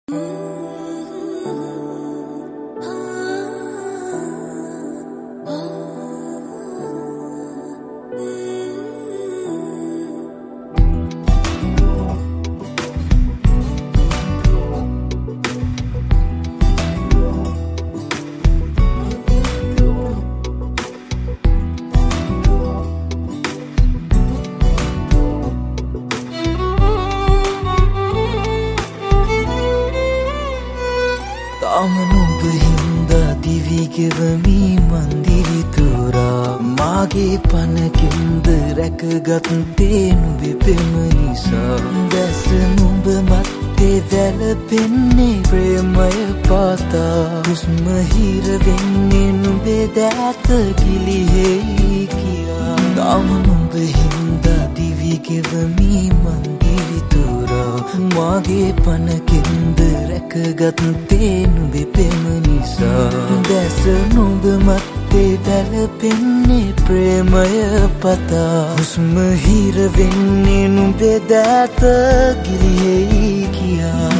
නුඹ හින්දා දිවි ගෙවමි මන්දිරි තුරා මාගේ පනකින්ද රැකගත්තේ නුඹේ පෙම නිසා දැස නුඹ මත්තේ වැළපෙන්නේ ප්‍රේමය පාතා හුස්ම හිර වෙන්නේ නුඹේ දෑත ගිලිහෙයි කියා තාම නුඹ හින්දා දිවි ගෙවමි මන්දිරි තුරා මාගේ පනකින්ද රැකගත්තේ නුඹේ පෙම නිසා දැස නුඹ මත්තේ වැළපෙන්නේ ප්‍රේමය පතා හුස්ම හිර වෙන්නේ නුඹේ දෑත ගිලිහෙයි කියා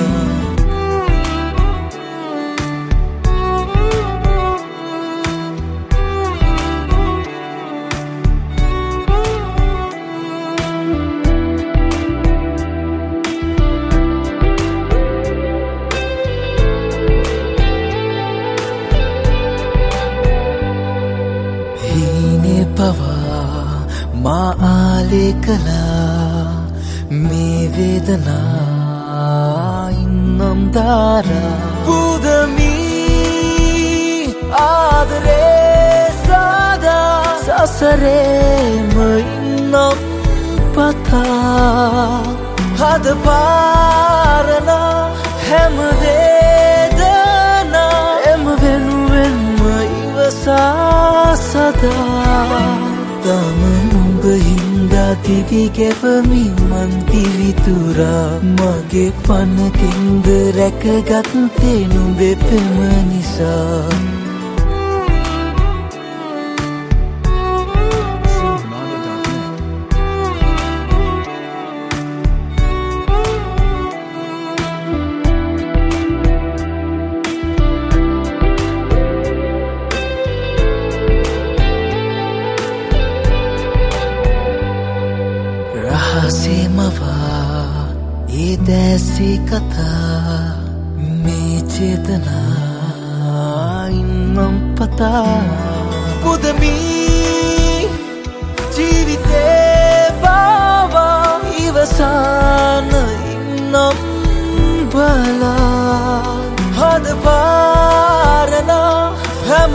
පවා මා ආලේ කළා මේ වේදනා ඉන්නම් දාරා පුදමි ආදරේ සදා සසරේම ඉන්නම් පතා හද පාරනා හැම වේදනා එම වෙනුවෙන්ම ඉවසා සදා තාම නුඹ හින්දා දිවි ගෙවමි මන් දිවි තුරා මගේ පනකින්ද රැකගත්තේ නුඹේ පෙම නිසා රහසේ මවා ඒ දැසී කතා මේ චේතනා ඉන්නම් පතා පුදමි ජීවිතේ බවා ඉවසන ඉන්නම් බලා හද පාරනා හැම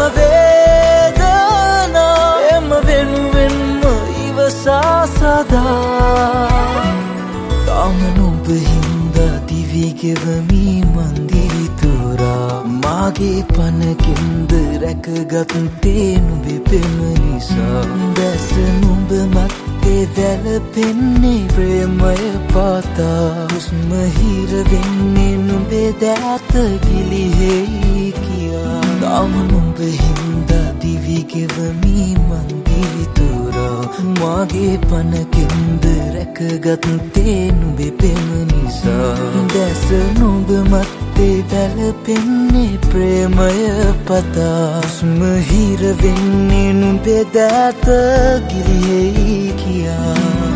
වේදනා එම වෙනුවෙන්ම ඉවසා සදා තාම නුඹ හින්දා දිවි ගෙවමි මන්දිරි තුරා මාගේ පනකින්ද රැකගත්තේ නුඹේ පෙම නිසා දැස නුඹ මත්තේ වැළපෙන්නේ ප්‍රේමය පාතා හුස්ම හිර වෙන්නේ නුඹේ දෑත ගිලිහෙයි කියා තාම නුඹ හින්දා දිවි ගෙවමි මන්දිරි තුරා මාගේ පනකින්ද රැකගත්තේ නුඹේ පෙම නිසා දැස නුඹ මත්තේ වැළපෙන්නේ ප්‍රේමය පතා හුස්ම හිර වෙන්නේ නුඹේ දෑත ගිලිහෙයි කියා